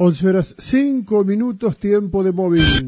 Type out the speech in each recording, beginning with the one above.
11:05, tiempo de móvil.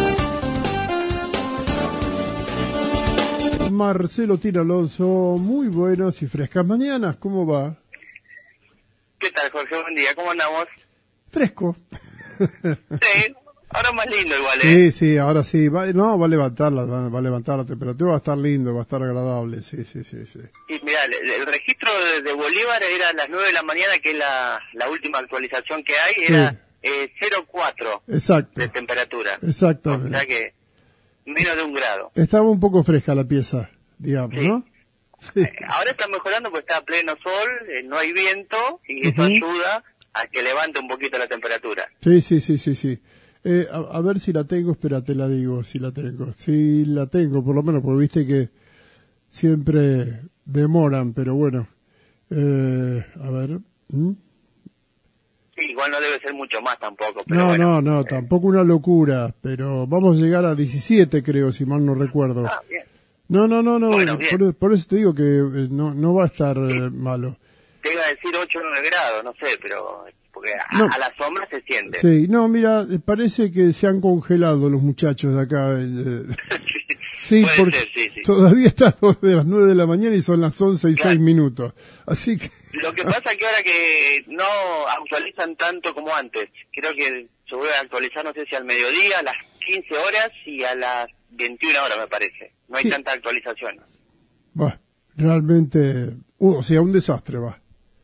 Marcelo Tino Alonso, muy buenos y frescas mañanas, ¿cómo va? ¿Qué tal, Jorge? Buen día, ¿cómo andamos? Fresco. Sí, ahora más lindo igual, ¿eh? Sí, ahora sí, va a levantar la temperatura, va a estar lindo, va a estar agradable, sí. Y mirá, el registro de Bolívar era a las 9 de la mañana, que es la última actualización que hay, Sí. era 0,4 Exacto. de temperatura. Exactamente. O sea que menos de 1 grado. Estaba un poco fresca la pieza, digamos, Sí. ¿no? Sí. Ahora está mejorando porque está a pleno sol, no hay viento, y eso ayuda a que levante un poquito la temperatura. Sí. A ver si la tengo, espérate, la digo, si la tengo. Sí, la tengo, por lo menos, porque viste que siempre demoran, pero bueno. A ver. Sí, igual no debe ser mucho más tampoco. Pero No, tampoco una locura, pero vamos a llegar a 17, creo, si mal no recuerdo. Ah, bien. No, Bueno, bien. por eso te digo que no va a estar malo. Te iba a decir 8 o 9 grados, no sé, pero porque No. a la sombra se siente. Sí, no, mira, parece que se han congelado los muchachos de acá. Sí, Puede porque ser, sí. todavía están de las 9 de la mañana y son las 11:06. Así que... Lo que pasa es que ahora que no actualizan tanto como antes, creo que se vuelve a actualizar, no sé si al mediodía, a las 15 horas y a las 21 horas, me parece. No hay Sí. tanta actualización. Va, realmente, o sea, un desastre, va.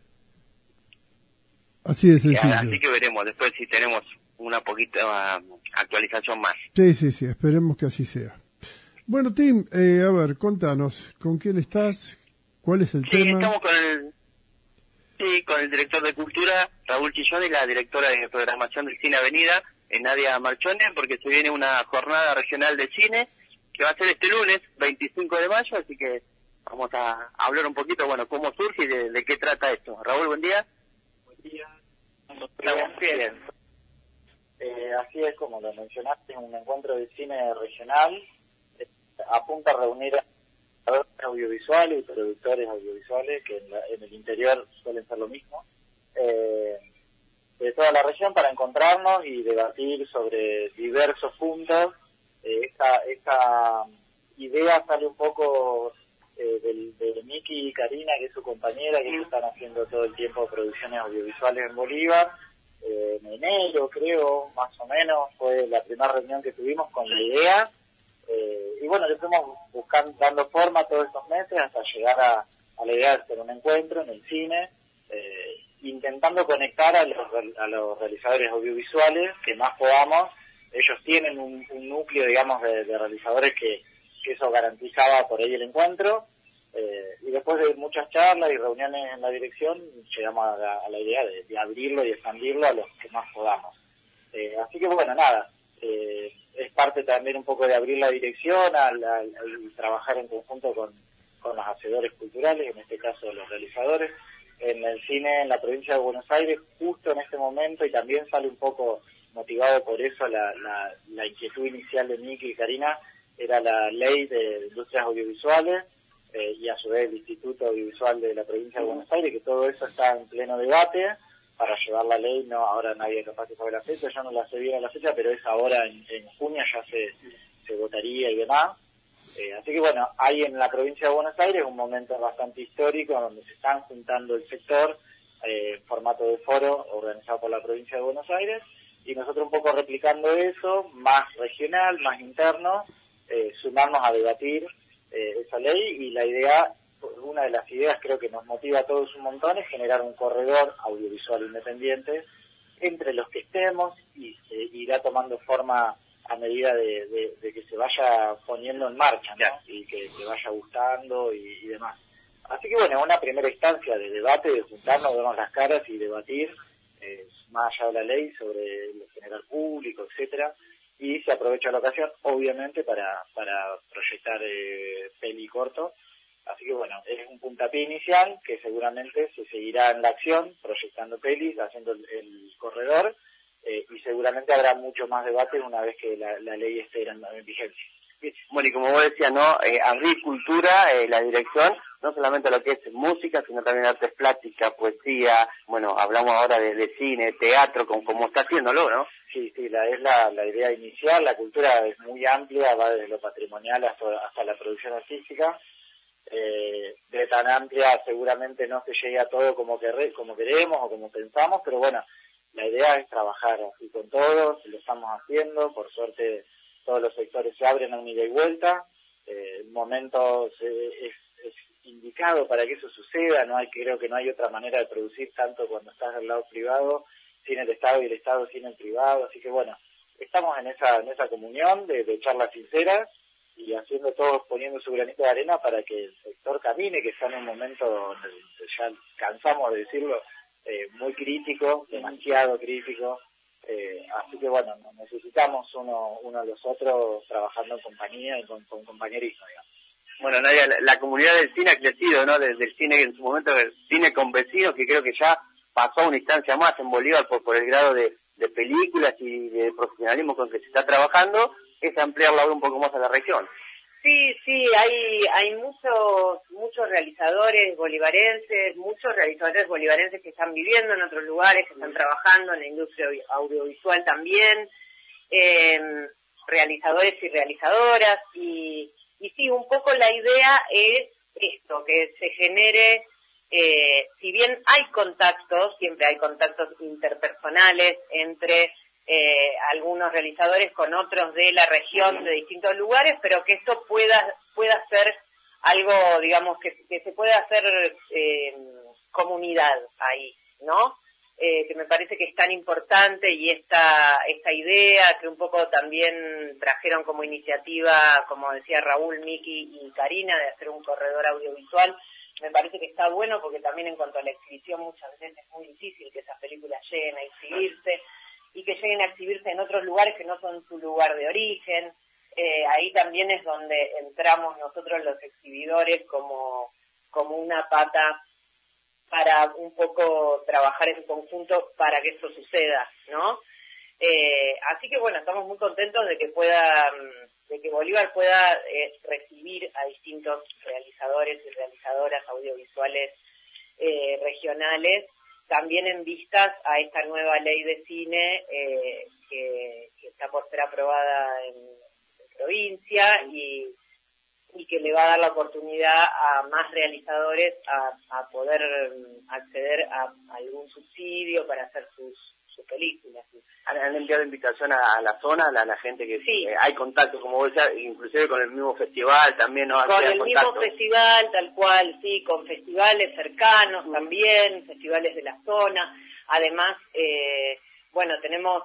Así de sencillo. Así que veremos después si tenemos una poquita actualización más. Sí, esperemos que así sea. Bueno, Tim, a ver, contanos, ¿con quién estás? ¿Cuál es el Sí, tema? estamos con el director de Cultura, Raúl Chillón, y la directora de Programación del Cine Avenida, Nadia Marchone, porque se viene una jornada regional de cine, que va a ser este lunes, 25 de mayo, así que vamos a hablar un poquito, bueno, cómo surge y de qué trata esto. Raúl, buen día. Buen día. Estamos bien. Así es, como lo mencionaste, un encuentro de cine regional apunta a reunir a audiovisuales y productores audiovisuales, que en el interior suelen ser lo mismo, de toda la región, para encontrarnos y debatir sobre diversos puntos. Esta idea sale un poco de Miki y Karina, que es su compañera, que están haciendo todo el tiempo producciones audiovisuales en Bolívar. En enero, creo, más o menos, fue la primera reunión que tuvimos con la idea. Y bueno, le fuimos dando forma todos estos meses hasta llegar a la idea de hacer un encuentro en el cine, intentando conectar a los realizadores audiovisuales que más podamos. Ellos tienen un núcleo, digamos, de realizadores que eso garantizaba por ahí el encuentro. Y después de muchas charlas y reuniones en la dirección, llegamos a la idea de abrirlo y expandirlo a los que más podamos. Así que bueno, nada, es parte también un poco de abrir la dirección, al trabajar en conjunto con los hacedores culturales, en este caso los realizadores, en el cine en la provincia de Buenos Aires, justo en este momento, y también sale un poco motivado por eso la inquietud inicial de Miki y Karina, era la ley de industrias audiovisuales, y a su vez el Instituto Audiovisual de la provincia de Buenos Aires, que todo eso está en pleno debate para llevar la ley. No, ahora nadie es capaz de saber la fecha, yo no la sé bien la fecha, pero es ahora en junio, ya se votaría y demás. Así que bueno, hay en la provincia de Buenos Aires un momento bastante histórico donde se están juntando el sector en formato de foro organizado por la provincia de Buenos Aires, y nosotros un poco replicando eso, más regional, más interno, sumarnos a debatir esa ley. Y la idea, una de las ideas creo que nos motiva a todos un montón, es generar un corredor audiovisual independiente entre los que estemos, y se irá tomando forma a medida de que se vaya poniendo en marcha, ¿no? Y que vaya gustando y demás. Así que bueno, una primera instancia de debate, de juntarnos, vernos las caras y debatir, más allá de la ley, sobre lo general público, etcétera. Y se aprovecha la ocasión, obviamente, para proyectar peli corto. Así que bueno, es un puntapié inicial que seguramente se seguirá en la acción, proyectando pelis, haciendo el corredor, y seguramente habrá mucho más debate una vez que la ley esté en vigencia. Bueno, y como vos decías, ¿no? Abrir Cultura, la dirección, no solamente lo que es música, sino también artes plásticas, poesía, bueno, hablamos ahora de cine, teatro, como está haciéndolo, ¿no? Sí, es la idea inicial. La cultura es muy amplia, va desde lo patrimonial hasta la producción artística. De tan amplia seguramente no se llegue a todo como queremos o como pensamos, pero bueno, la idea es trabajar así con todos, lo estamos haciendo, por suerte todos los sectores se abren a un ida y vuelta, el momento es indicado para que eso suceda, creo que no hay otra manera de producir tanto cuando estás del lado privado, sin el Estado y el Estado sin el privado, así que bueno, estamos en esa comunión de charlas sinceras y haciendo todos, poniendo su granito de arena para que el sector camine, que está en un momento donde ya cansamos de decirlo, muy crítico, demasiado crítico, así que bueno, necesitamos uno de los otros trabajando en compañía y con compañerismo, digamos. Bueno, Nadia, la comunidad del cine ha crecido, ¿no? Desde el cine, en su momento, el cine con vecinos, que creo que ya pasó a una instancia más en Bolívar por el grado de películas y de profesionalismo con que se está trabajando, es ampliar la obra un poco más a la región. Sí, hay muchos realizadores bolivarenses, que están viviendo en otros lugares, que están trabajando en la industria audiovisual también, realizadores y realizadoras, y sí, un poco la idea es esto, que se genere, si bien hay contactos, siempre hay contactos interpersonales entre algunos realizadores con otros de la región de distintos lugares, pero que esto pueda ser algo, digamos, que se pueda hacer comunidad ahí, ¿no? Que me parece que es tan importante, y esta idea que un poco también trajeron como iniciativa, como decía Raúl, Miki y Karina, de hacer un corredor audiovisual, me parece que está bueno, porque también en cuanto a la exhibición muchas veces es muy difícil que esas películas lleguen a exhibirse, y que lleguen a exhibirse en otros lugares que no son su lugar de origen. Ahí también es donde entramos nosotros los exhibidores como una pata para un poco trabajar en conjunto para que eso suceda, ¿no? Así que bueno, estamos muy contentos de que Bolívar pueda recibir a distintos realizadores y realizadoras audiovisuales regionales, también en vistas a esta nueva ley de cine que está por ser aprobada en provincia y que le va a dar la oportunidad a más realizadores a poder acceder a algún subsidio para hacer sus películas. ¿Han enviado invitación a la zona, a la gente que sí. Hay contacto, como vos decías, inclusive con el mismo festival también, ¿no? Con el mismo festival, tal cual, sí, con festivales cercanos también, festivales de la zona. Además, bueno, tenemos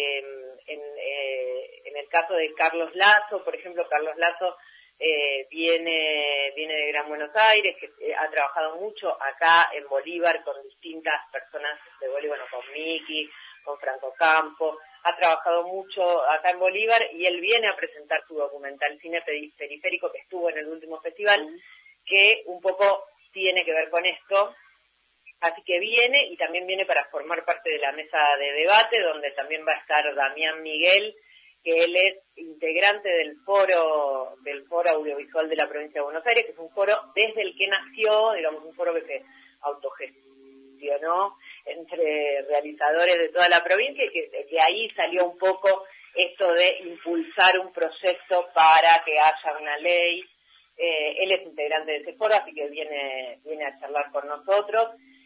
en el caso de Carlos Lazo, por ejemplo, Carlos Lazo viene de Gran Buenos Aires, que ha trabajado mucho acá en Bolívar con distintas personas de Bolívar, bueno, con Miki, con Franco Campo, ha trabajado mucho acá en Bolívar, y él viene a presentar su documental Cine Periférico, que estuvo en el último festival, que un poco tiene que ver con esto. Así que viene, y también viene para formar parte de la mesa de debate, donde también va a estar Damián Miguel, que él es integrante del foro audiovisual de la provincia de Buenos Aires, que es un foro desde el que nació, digamos, un foro que se autogestionó entre realizadores de toda la provincia, y que ahí salió un poco esto de impulsar un proyecto para que haya una ley. Él es integrante de ese foro, así que viene a charlar con nosotros,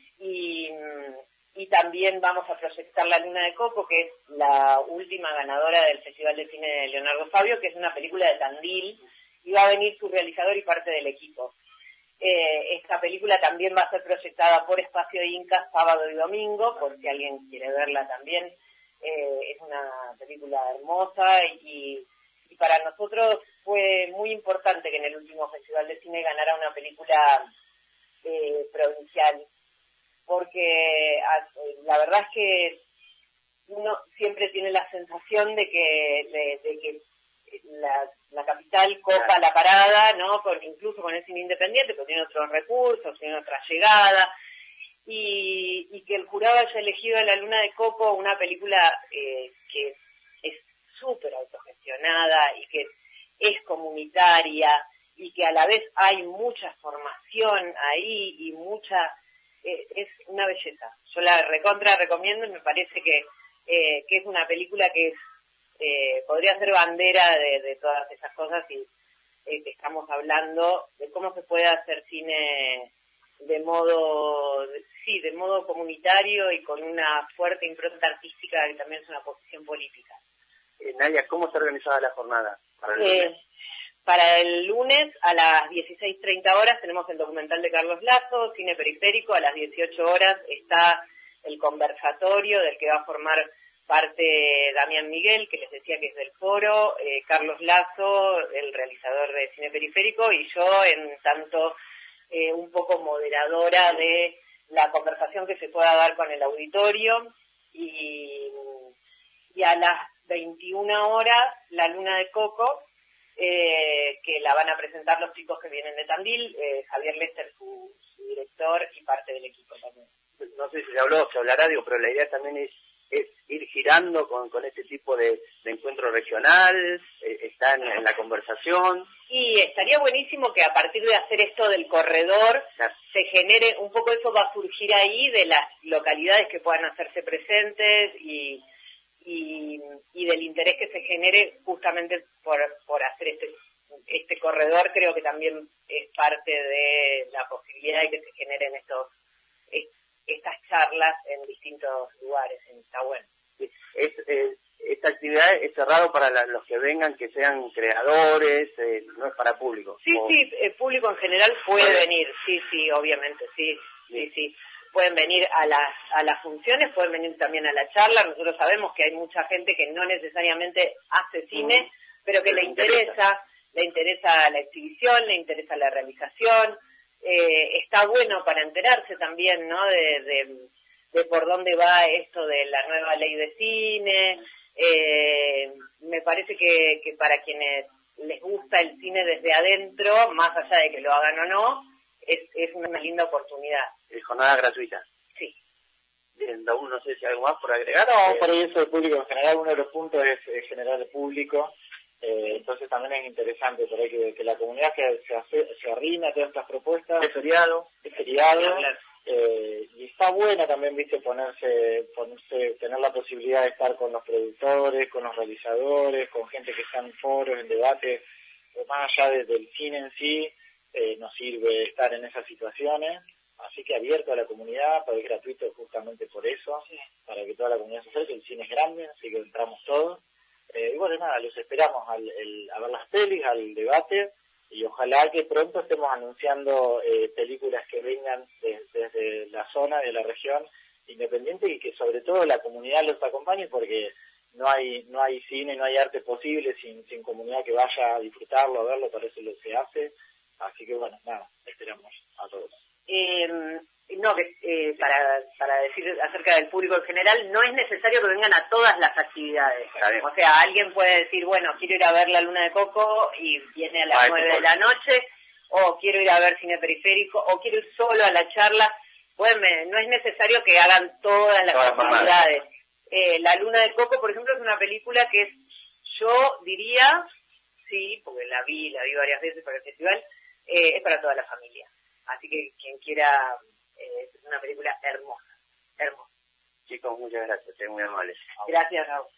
y también vamos a proyectar La Luna de Coco, que es la última ganadora del Festival de Cine de Leonardo Fabio, que es una película de Tandil, y va a venir su realizador y parte del equipo. Esta película también va a ser proyectada por Espacio Inca sábado y domingo, por si alguien quiere verla también. Es una película hermosa, y para nosotros fue muy importante que en el último Festival de Cine ganara una película provincial, porque la verdad es que uno siempre tiene la sensación de que la capital copa la parada, ¿no? Incluso con el cine independiente, pero tiene otros recursos, tiene otra llegada, y que el jurado haya elegido La Luna de Coco, una película que es súper autogestionada y que es comunitaria y que a la vez hay mucha formación ahí y mucha... es una belleza. Yo la recontra recomiendo y me parece que es una película que podría ser bandera de todas esas cosas y que estamos hablando de cómo se puede hacer cine de modo comunitario y con una fuerte impronta artística que también es una posición política. Nadia, ¿cómo está organizada la jornada para el lunes? Para el lunes a las 16:30 horas tenemos el documental de Carlos Lazo, Cine Periférico. A las 18 horas está el conversatorio del que va a formar parte Damián Miguel, que les decía que es del foro, Carlos Lazo, el realizador de Cine Periférico, y yo en tanto un poco moderadora de la conversación que se pueda dar con el auditorio. Y a las 21 horas la Luna de Coco, que la van a presentar los chicos que vienen de Tandil, Javier Lester, su director, y parte del equipo también. No sé si se hablará, pero la idea también es ir girando con este tipo de encuentro regional, está en la conversación. Y estaría buenísimo que a partir de hacer esto del corredor se genere, un poco eso va a surgir ahí de las localidades que puedan hacerse presentes y del interés que se genere justamente por hacer este corredor. Creo que también es parte de la posibilidad de que se generen estas charlas en distintos lugares. Está bueno. Esta actividad es cerrado para los que vengan, que sean creadores, no es para público. Sí, público en general puede venir, sí, obviamente, sí. Pueden venir a las funciones, pueden venir también a la charla. Nosotros sabemos que hay mucha gente que no necesariamente hace cine, pero que le interesa la exhibición, le interesa la realización. Está bueno para enterarse también, ¿no?, de por dónde va esto de la nueva ley de cine. Me parece que para quienes les gusta el cine desde adentro, más allá de que lo hagan o no, es una linda oportunidad. ¿Es jornada gratuita? Sí. Bien, Raúl, no sé si hay algo más por agregar. No, por eso el público en general, uno de los puntos es generar el público. Entonces también es interesante por ahí que la comunidad se arrime a todas estas propuestas. Es feriado. Claro. Y está buena también, viste, tener la posibilidad de estar con los productores, con los realizadores, con gente que está en foros, en debates, más allá del cine en sí. Nos sirve estar en esas situaciones, así que abierto a la comunidad, es gratuito justamente por eso, para que toda la comunidad se acerque. El cine es grande, así que entramos todos. Y bueno, nada, los esperamos a ver las pelis, al debate, y ojalá que pronto estemos anunciando películas que vengan desde la zona, de la región independiente, y que sobre todo la comunidad los acompañe, porque no hay cine, no hay arte posible sin comunidad que vaya a disfrutarlo, a verlo, para eso se hace. Así que bueno, nada, esperamos a todos. Para decir acerca del público en general, no es necesario que vengan a todas las actividades. O sea, alguien puede decir, bueno, quiero ir a ver la Luna de Coco y viene a las 9 de la noche, o quiero ir a ver Cine Periférico, o quiero ir solo a la charla. No es necesario que hagan todas las actividades. La Luna de Coco, por ejemplo, es una película que yo diría, sí, porque la vi varias veces para el festival, es para toda la familia. Así que quien quiera, es una película hermosa. Chicos, muchas gracias, muy amables. Gracias, Raúl.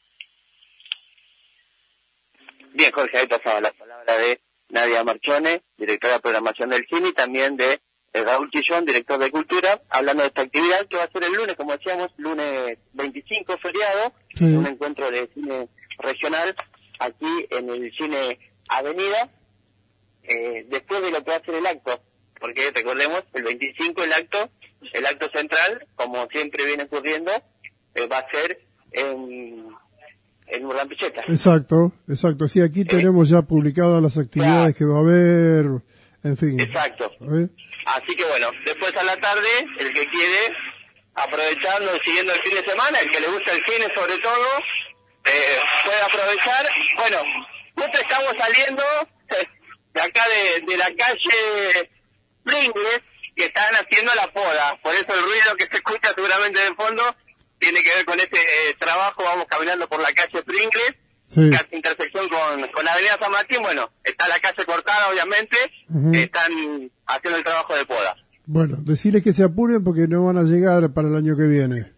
Bien, Jorge, ahí pasaba la palabra de Nadia Marchone, directora de programación del cine, y también de Raúl Chillón, director de cultura, hablando de esta actividad que va a ser el lunes, como decíamos, lunes 25, feriado, un encuentro de cine regional aquí en el Cine Avenida, después de lo que va a ser el acto, porque recordemos, el 25 el acto central, como siempre viene ocurriendo, va a ser en Urban Pilleta. Exacto, sí, aquí tenemos ya publicadas las actividades que va a haber, en fin. Exacto. Así que bueno, después a la tarde, el que quiere, aprovechando y siguiendo el fin de semana, el que le gusta el cine sobre todo, puede aprovechar. Bueno, nosotros estamos saliendo de acá de la calle Pringles, que están haciendo la poda, por eso el ruido que se escucha seguramente de fondo tiene que ver con este trabajo. Vamos caminando por la calle Pringles, Sí. casi intersección con la avenida San Martín, bueno, está la calle cortada, obviamente, están haciendo el trabajo de poda. Bueno, decirles que se apuren porque no van a llegar para el año que viene.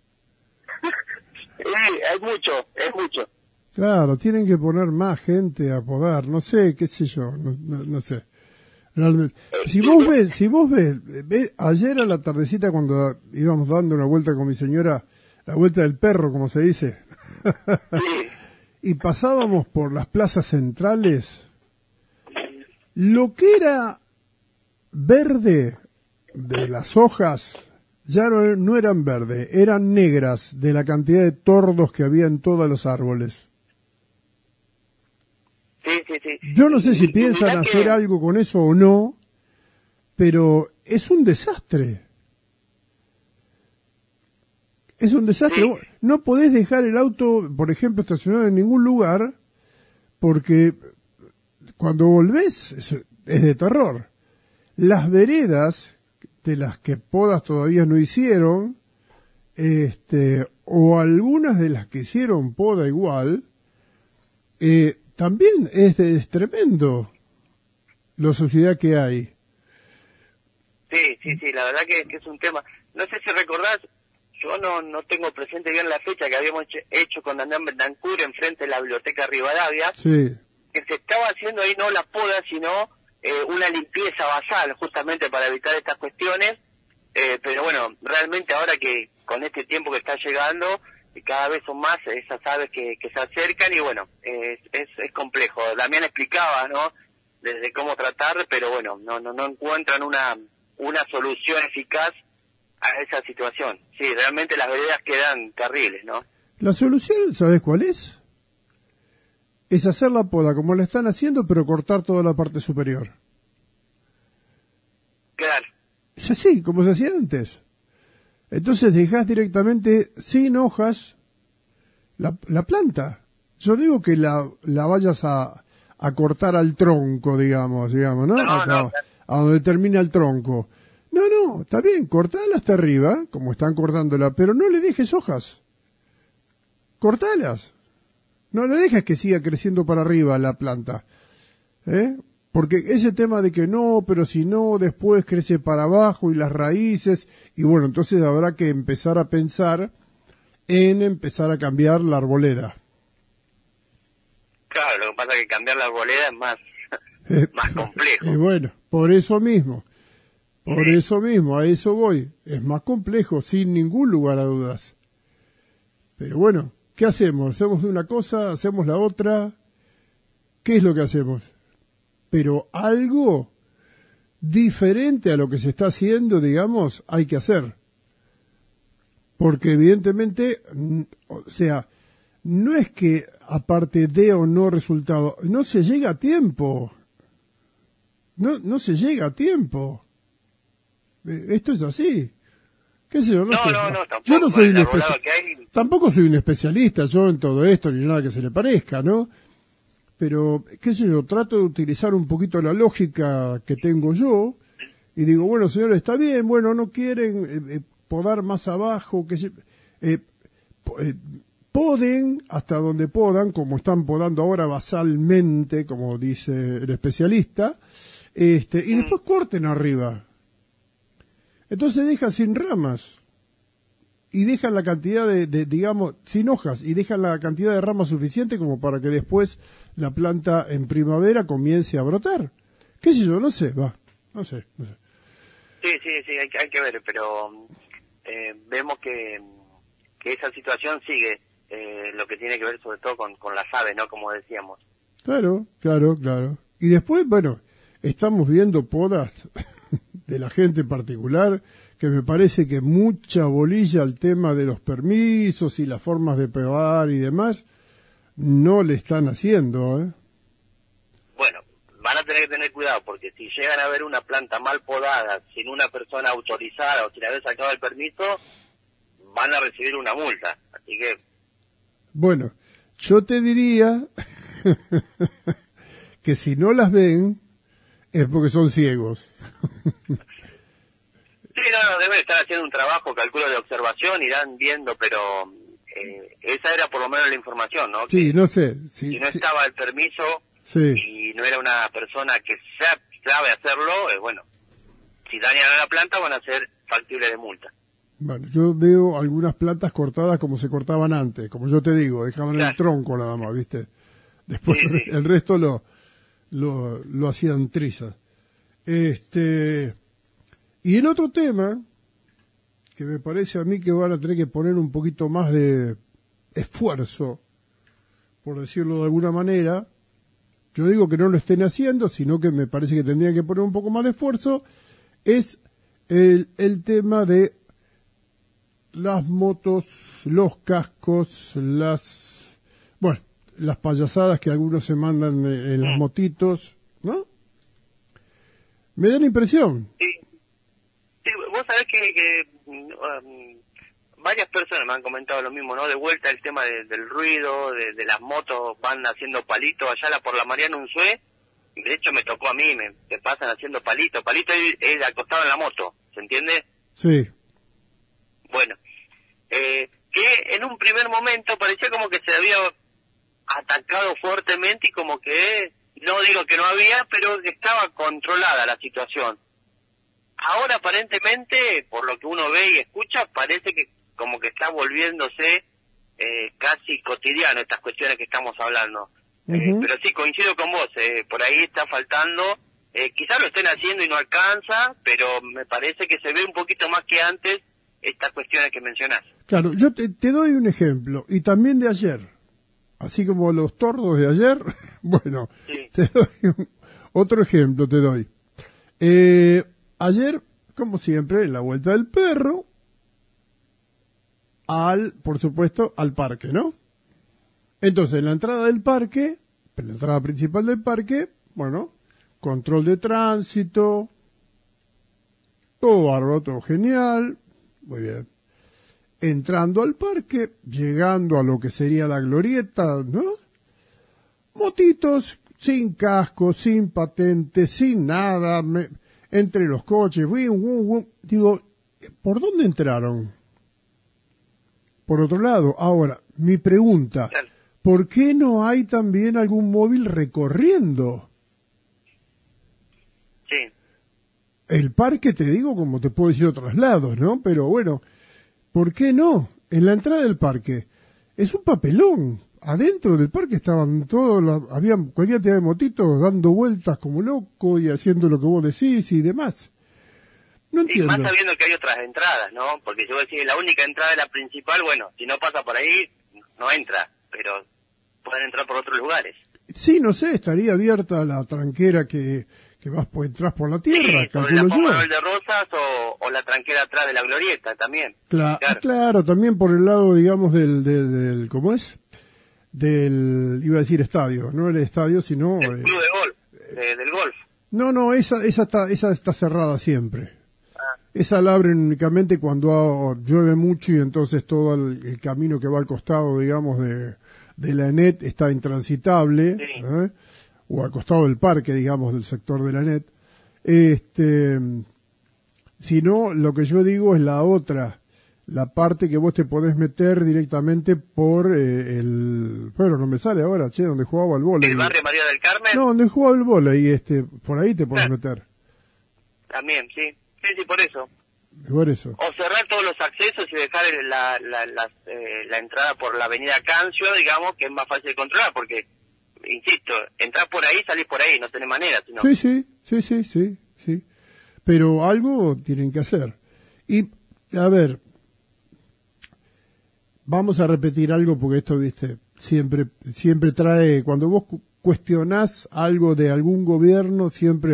Es mucho. Claro, tienen que poner más gente a podar, no sé, qué sé yo, no sé. Realmente. Si vos ves, ayer a la tardecita cuando íbamos dando una vuelta con mi señora, la vuelta del perro, como se dice, Sí. y pasábamos por las plazas centrales, lo que era verde de las hojas ya no eran verdes, eran negras de la cantidad de tordos que había en todos los árboles. Sí. Yo no sé si Y piensan mirá hacer que- algo con eso o no, pero es un desastre. Es un desastre. Sí. Vos no podés dejar el auto, por ejemplo, estacionado en ningún lugar, porque cuando volvés es de terror. Las veredas, de las que podas todavía no hicieron, o algunas de las que hicieron poda igual, también es tremendo la sociedad que hay. Sí, la verdad que es un tema. No sé si recordás, yo no tengo presente bien la fecha que habíamos hecho con Hernán Betancourt enfrente de la Biblioteca Rivadavia, Sí, que se estaba haciendo ahí no la poda, sino una limpieza basal, justamente para evitar estas cuestiones. Pero bueno, realmente ahora que con este tiempo que está llegando, cada vez son más esas aves que se acercan y bueno, es complejo. Damián explicaba, ¿no?, desde cómo tratar, pero bueno, no encuentran una solución eficaz a esa situación. Sí, realmente las veredas quedan terribles, ¿no? la solución, ¿sabes cuál es? Es hacer la poda como la están haciendo, pero cortar toda la parte superior. Claro. Es así, como se hacía antes. Entonces dejás directamente sin hojas la planta. Yo digo que la vayas a cortar al tronco, digamos, ¿no? No, Acá, a donde termina el tronco. No, está bien, cortala hasta arriba, como están cortándola, pero no le dejes hojas. Cortalas. No le dejes que siga creciendo para arriba la planta. Porque ese tema de que no, pero si no, después crece para abajo y las raíces, y bueno, entonces habrá que empezar a pensar en empezar a cambiar la arboleda. Claro, lo que pasa es que cambiar la arboleda es más complejo. Y bueno, por eso mismo, a eso voy. Es más complejo, sin ningún lugar a dudas. Pero bueno, ¿qué hacemos? ¿Hacemos una cosa? ¿Hacemos la otra? ¿Qué es lo que hacemos? Pero algo diferente a lo que se está haciendo, digamos, hay que hacer. Porque evidentemente, o sea, no es que aparte de o no resultado, no se llega a tiempo. No se llega a tiempo. Esto es así. ¿Qué sé yo? No sé. Tampoco. Yo no soy El un arbolado que hay... tampoco soy un especialista yo en todo esto, ni nada que se le parezca, ¿no? Pero, qué sé yo, trato de utilizar un poquito la lógica que tengo yo, y digo, bueno, señores, está bien, bueno, no quieren podar más abajo, poden hasta donde podan, como están podando ahora basalmente, como dice el especialista, y después corten arriba. Entonces dejan sin ramas. Y dejan la cantidad digamos, sin hojas, y dejan la cantidad de ramas suficiente como para que después la planta en primavera comience a brotar. ¿Qué sé yo? No sé. No sé. Sí, hay que ver, pero vemos que esa situación sigue, lo que tiene que ver sobre todo con las aves, ¿no? Como decíamos. Claro. Y después, bueno, estamos viendo podas de la gente en particular, que me parece que mucha bolilla al tema de los permisos y las formas de podar y demás, no le están haciendo, Bueno, van a tener que tener cuidado, porque si llegan a ver una planta mal podada, sin una persona autorizada o sin haber sacado el permiso, van a recibir una multa. Así que... Bueno, yo te diría que si no las ven, es porque son ciegos. Sí, deben estar haciendo un trabajo, calculo, de observación, irán viendo, pero Esa era por lo menos la información, ¿no? Sí, que no sé. Sí, si no sí, estaba el permiso sí. y no era una persona que sabe hacerlo, bueno, si dañan a la planta van a ser factibles de multa. Bueno, yo veo algunas plantas cortadas como se cortaban antes, como yo te digo, dejaban el Claro. tronco nada más, ¿viste? Después Sí, sí. el resto lo hacían trizas. Y el otro tema, que me parece a mí que van a tener que poner un poquito más de esfuerzo, por decirlo de alguna manera, yo digo que no lo estén haciendo, sino que me parece que tendrían que poner un poco más de esfuerzo, es el tema de las motos, los cascos, las payasadas que algunos se mandan en las motitos, ¿no? Me da la impresión. Sí, vos sabés que varias personas me han comentado lo mismo, ¿no? De vuelta el tema del ruido, de las motos van haciendo palitos, allá por la Mariano Unzué, de hecho me tocó a mí, me pasan haciendo palito es acostado en la moto, ¿se entiende? Sí. Bueno, que en un primer momento parecía como que se había atacado fuertemente y como que, no digo que no había, pero que estaba controlada la situación. Ahora aparentemente, por lo que uno ve y escucha, parece que como que está volviéndose casi cotidiano estas cuestiones que estamos hablando. Pero sí, coincido con vos, por ahí está faltando, quizás lo estén haciendo y no alcanza, pero me parece que se ve un poquito más que antes estas cuestiones que mencionás. Claro, yo te doy un ejemplo, y también de ayer, así como los tordos de ayer, bueno, Sí. te doy otro ejemplo, te doy. Ayer, como siempre, en la vuelta del perro, por supuesto, al parque, ¿no? Entonces, en la entrada del parque, en la entrada principal del parque, bueno, control de tránsito, todo bárbaro, todo genial, muy bien. Entrando al parque, llegando a lo que sería la glorieta, ¿no? Motitos, sin casco, sin patente, sin nada, entre los coches, digo, ¿por dónde entraron? Por otro lado, ahora, mi pregunta, Claro. ¿por qué no hay también algún móvil recorriendo Sí. el parque? Te digo, como te puedo decir otros lados, ¿no? Pero bueno, ¿por qué no? En la entrada del parque es un papelón. Adentro del parque estaban todos, había cualquier cantidad de motitos dando vueltas como loco y haciendo lo que vos decís y demás. No Y entiendo. más sabiendo que hay otras entradas, ¿no? Porque yo voy a decir, la única entrada es la principal, bueno, si no pasa por ahí, no entra, pero pueden entrar por otros lugares. Sí, no sé, estaría abierta la tranquera que vas entras por la tierra, Sí, sobre calculo la yo. Manuel de Rosas o la tranquera atrás de la Glorieta también. Claro, también por el lado, digamos, del ¿cómo es? Iba a decir estadio, no el estadio, sino... El club de golf, del golf. No, esa está cerrada siempre. Esa la abren únicamente cuando llueve mucho y entonces todo el camino que va al costado, digamos, de la ENET está intransitable, Sí. o al costado del parque, digamos, del sector de la ENET. Si no, lo que yo digo es la parte que vos te podés meter directamente por bueno, no me sale ahora, donde jugaba el vóley. ¿El barrio María del Carmen? No, donde jugaba el vóley, por ahí te podés meter. También, sí. Sí, por eso. Por eso. O cerrar todos los accesos y dejar la entrada por la avenida Cancio, digamos, que es más fácil de controlar, porque, insisto, entrar por ahí, salís por ahí, no tenés manera. Sino... Sí. Pero algo tienen que hacer. Y, a ver, vamos a repetir algo porque esto, viste, siempre trae, cuando vos cuestionás algo de algún gobierno, siempre,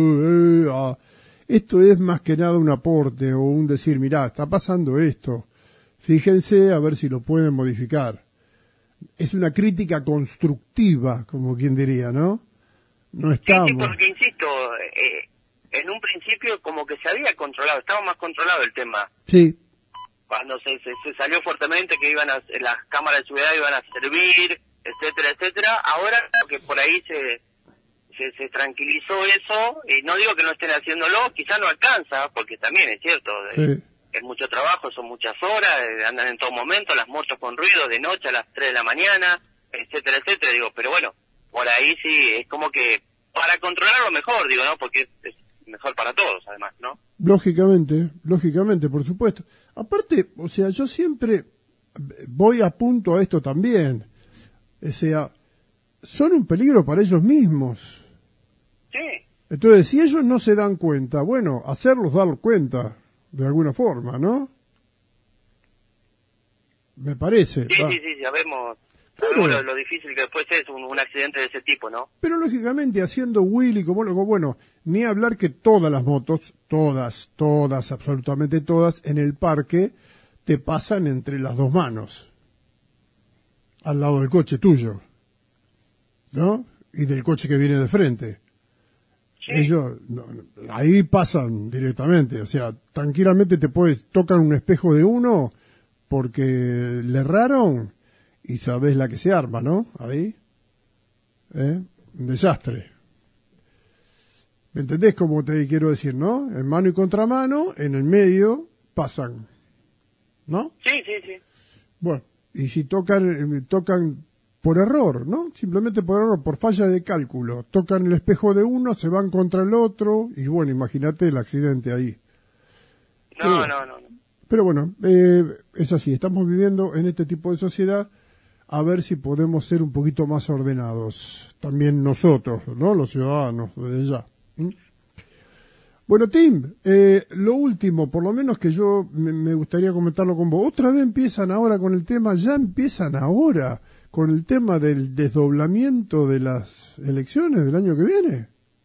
esto es más que nada un aporte o un decir, mirá, está pasando esto, fíjense a ver si lo pueden modificar. Es una crítica constructiva, como quien diría, ¿no? No estamos... Sí, porque insisto, en un principio como que se había controlado, estaba más controlado el tema. Sí. Cuando se salió fuertemente que las cámaras de seguridad iban a servir, etcétera, ahora que por ahí se tranquilizó eso, y no digo que no estén haciéndolo, quizás no alcanza, porque también es cierto, Sí. es mucho trabajo, son muchas horas, andan en todo momento, las motos con ruido de noche a las 3 de la mañana, etcétera, etcétera, digo, pero bueno, por ahí sí, es como que para controlarlo mejor, digo, ¿no? Porque es mejor para todos, además, ¿no? Lógicamente, por supuesto. Aparte, o sea, yo siempre voy a punto a esto también. O sea, son un peligro para ellos mismos. Sí. Entonces, si ellos no se dan cuenta, bueno, hacerlos dar cuenta de alguna forma, ¿no? Me parece. Sí, sabemos lo difícil que después es un accidente de ese tipo, ¿no? Pero lógicamente haciendo wheelie como bueno, ni hablar que todas las motos, todas, absolutamente todas, en el parque te pasan entre las dos manos, al lado del coche tuyo, ¿no? Y del coche que viene de frente. Sí. Ellos ahí pasan directamente, o sea, tranquilamente tocan un espejo de uno porque le erraron y sabés la que se arma, ¿no? Ahí, un desastre. ¿Me entendés cómo te quiero decir, no? En mano y contramano, en el medio, pasan, ¿no? Sí. Bueno, y si tocan por error, ¿no? Simplemente por error, por falla de cálculo. Tocan el espejo de uno, se van contra el otro, y bueno, imagínate el accidente ahí. No. Pero bueno, es así, estamos viviendo en este tipo de sociedad, a ver si podemos ser un poquito más ordenados, también nosotros, ¿no? Los ciudadanos, desde ya. Bueno, Tim, lo último, por lo menos que yo me gustaría comentarlo con vos, otra vez empiezan ahora con el tema del desdoblamiento de las elecciones del año que viene.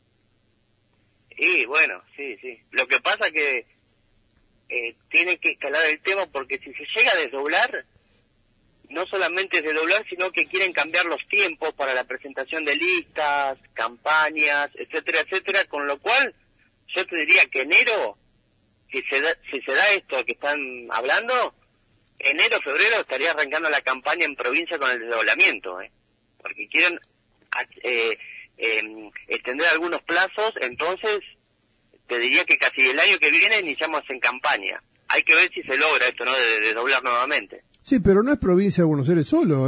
Y bueno, sí. Lo que pasa que tiene que escalar el tema porque si se llega a desdoblar, no solamente es desdoblar, sino que quieren cambiar los tiempos para la presentación de listas, campañas, etcétera, etcétera, con lo cual yo te diría que enero, si se da esto que están hablando, enero, febrero estaría arrancando la campaña en provincia con el desdoblamiento, porque quieren extender algunos plazos, entonces te diría que casi el año que viene iniciamos en campaña. Hay que ver si se logra esto, ¿no? De desdoblar nuevamente. Sí, pero no es provincia de Buenos Aires solo,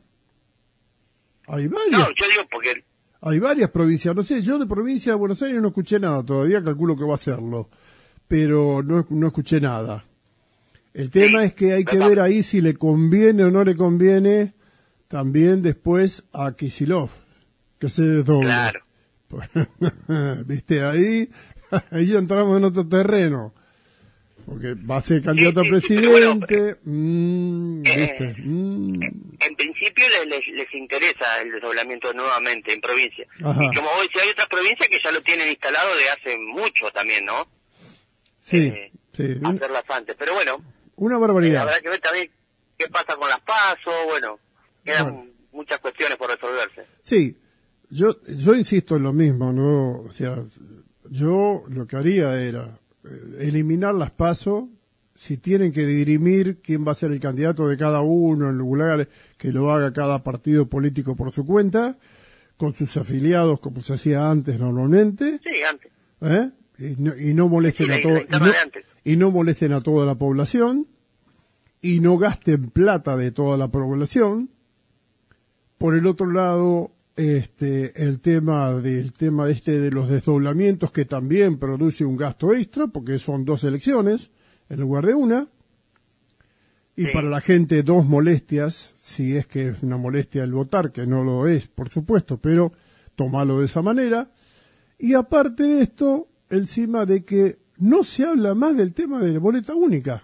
Hay varias. No, yo digo porque... Hay varias provincias, no sé, yo de provincia de Buenos Aires no escuché nada todavía, calculo que va a hacerlo, pero no escuché nada. El tema es que hay que ver ahí si le conviene o no le conviene también después a Kicillof, que se desdoble. Claro. Viste, ahí ya entramos en otro terreno, porque va a ser candidato a presidente, ¿viste? En principio les interesa el desdoblamiento nuevamente en provincia. Ajá. Y como vos decís, hay otras provincias que ya lo tienen instalado de hace mucho también, ¿no? Sí. Hacerlas antes, pero bueno. Una barbaridad. Habrá que ver también qué pasa con las PASO, bueno, quedan muchas cuestiones por resolverse. Sí, yo insisto en lo mismo, ¿no? O sea, yo lo que haría era eliminar las PASO, si tienen que dirimir quién va a ser el candidato de cada uno en lugares, que lo haga cada partido político por su cuenta, con sus afiliados como se hacía antes normalmente. Sí, antes. Y no molesten a todo, y no molesten a toda la población, y no gasten plata de toda la población. Por el otro lado, el tema de los desdoblamientos, que también produce un gasto extra, porque son 2 elecciones en lugar de una, y para la gente 2 molestias, si es que es una molestia el votar, que no lo es, por supuesto, pero tómalo de esa manera. Y aparte de esto, encima de que no se habla más del tema de la boleta única.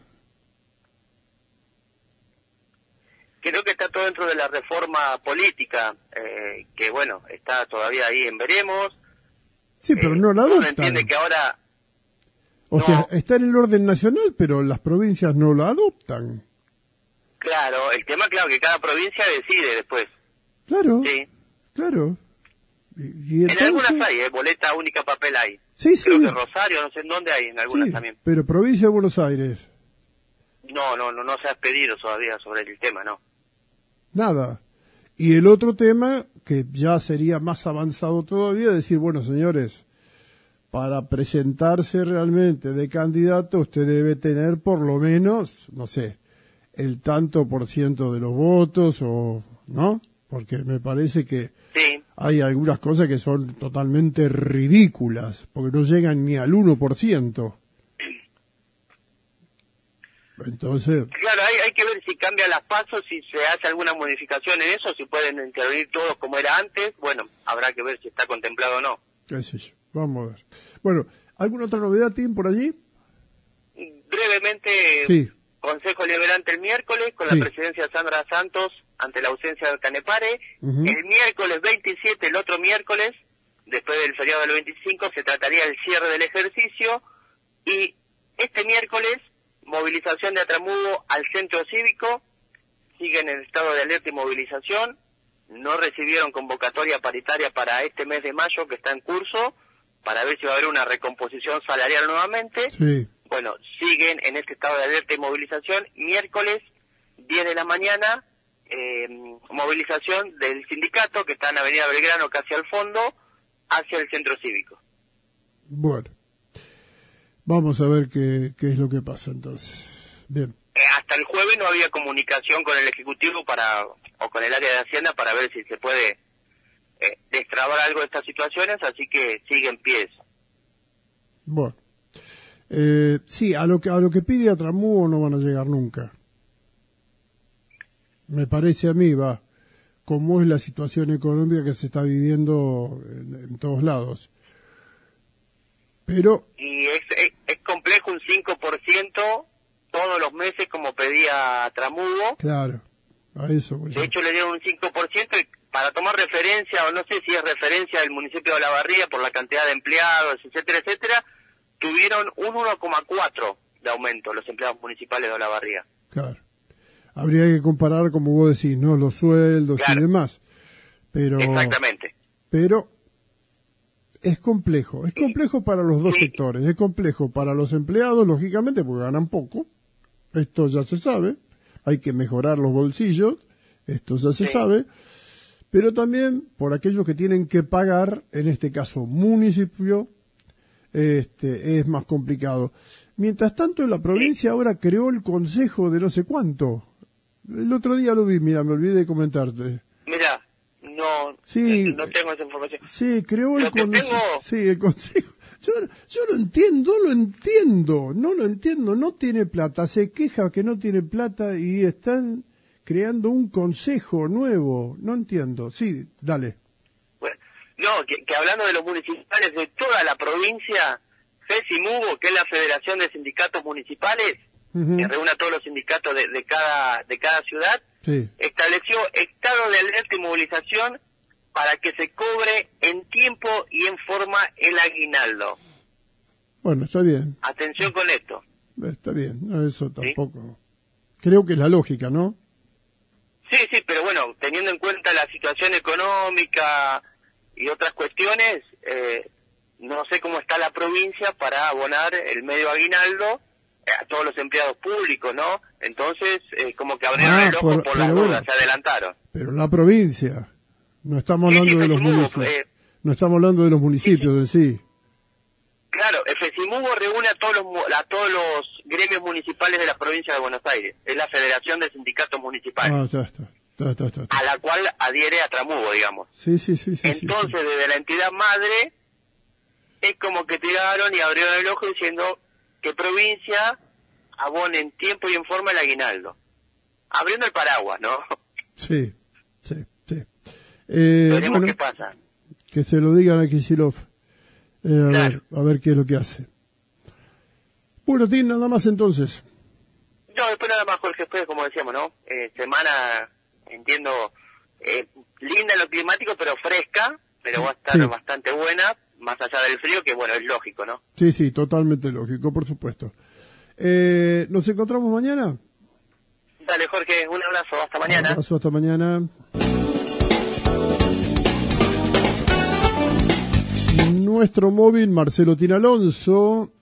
Creo que está todo dentro de la reforma política, que bueno, está todavía ahí en veremos. Sí, pero no la adoptan. Uno entiende que ahora... O sea, está en el orden nacional, pero las provincias no la adoptan. Claro, el tema, claro, que cada provincia decide después. Claro, sí. Claro. Y entonces... En algunas hay, boleta única papel hay. Sí, creo que Rosario, no sé en dónde hay, en algunas también. Pero provincia de Buenos Aires. No se ha pedido todavía sobre el tema, no. Nada. Y el otro tema, que ya sería más avanzado todavía, decir, bueno, señores, para presentarse realmente de candidato usted debe tener por lo menos, no sé, el tanto por ciento de los votos, o ¿no? Porque me parece que Sí. hay algunas cosas que son totalmente ridículas, porque no llegan ni al 1%. Entonces, Claro, hay que ver si cambia las pasos, si se hace alguna modificación en eso, si pueden intervenir todos como era antes. Bueno, habrá que ver si está contemplado o no. qué sé yo, vamos a ver. Bueno, ¿alguna otra novedad, Tim, por allí? Brevemente, Sí. Consejo Liberante el miércoles, con Sí. la presidencia de Sandra Santos ante la ausencia de Canepare. Ujú. El miércoles 27, el otro miércoles, después del feriado del 25, se trataría el cierre del ejercicio. Y este miércoles, movilización de Atramugo al centro cívico. Siguen en estado de alerta y movilización. No recibieron convocatoria paritaria para este mes de mayo que está en curso, para ver si va a haber una recomposición salarial nuevamente. Sí. Bueno, siguen en este estado de alerta y movilización. Miércoles, 10 de la mañana, movilización del sindicato que está en Avenida Belgrano, casi al fondo, hacia el centro cívico. Bueno, vamos a ver qué es lo que pasa entonces. Bien. Hasta el jueves no había comunicación con el Ejecutivo o con el área de Hacienda para ver si se puede destrabar algo de estas situaciones, así que sigue en pie eso. Bueno. Sí, a lo que pide Atramugo no van a llegar nunca. Me parece a mí, como es la situación económica que se está viviendo en todos lados. Pero, Y es complejo un 5% todos los meses como pedía Atramugo. claro, a eso voy De yo. hecho le dieron un 5% y para tomar referencia, o no sé si es referencia del municipio de Olavarría por la cantidad de empleados, etcétera, etcétera, tuvieron un 1,4 de aumento los empleados municipales de Olavarría. Claro. Habría que comparar, como vos decís, ¿no? Los sueldos Claro. y demás. Pero, Exactamente. pero es complejo para los dos Sí. sectores, es complejo para los empleados, lógicamente, porque ganan poco, esto ya se sabe, hay que mejorar los bolsillos, esto ya se Sí. sabe, pero también por aquellos que tienen que pagar, en este caso municipio, es más complicado. Mientras tanto, en la provincia ahora creó el consejo de no sé cuánto. El otro día lo vi, mira, me olvidé de comentarte. Mira, no tengo esa información. Sí, creó el Lo que consejo. tengo- Sí, el consejo. Yo lo entiendo, no lo entiendo, no tiene plata, se queja que no tiene plata y están creando un consejo nuevo, no entiendo. Sí, dale. Bueno, no, que hablando de los municipales de toda la provincia, FESIMUGO, que es la Federación de Sindicatos Municipales, Ujú. que reúne a todos los sindicatos de cada ciudad, Sí, estableció estado de alerta y movilización para que se cobre en tiempo y en forma el aguinaldo. bueno, está bien, Atención con esto. está bien, no, eso tampoco. Creo que es la lógica, ¿no? Sí, pero bueno, teniendo en cuenta la situación económica y otras cuestiones, no sé cómo está la provincia para abonar el medio aguinaldo a todos los empleados públicos, ¿no? Entonces, como que abrieron el ojo por las pero dudas, bueno. se adelantaron. Pero la provincia, no estamos Sí, hablando de los FESIMUGO, municipios, no estamos hablando de los municipios en sí. Claro, el FESIMUGO reúne a todos los gremios municipales de la provincia de Buenos Aires. Es la Federación de Sindicatos Municipales, Ah, ya está. a la cual adhiere Atramugo, digamos. Sí. Entonces, desde la entidad madre, es como que tiraron y abrieron el ojo diciendo que provincia abone en tiempo y en forma el aguinaldo. Abriendo el paraguas, ¿no? Sí. Veremos Bueno, qué pasa. que se lo digan a Kicillof. Claro. A ver qué es lo que hace. Bueno, Tim, nada más entonces. No, después nada más, Jorge, después, como decíamos, ¿no? Semana, entiendo, linda en lo climático, pero fresca, pero va a estar Sí. bastante buena, más allá del frío, que bueno, es lógico, ¿no? Sí, totalmente lógico, por supuesto. ¿Nos encontramos mañana? Dale, Jorge, un abrazo, hasta mañana. Un abrazo, hasta mañana. Nuestro móvil, Marcelo Tin Alonso,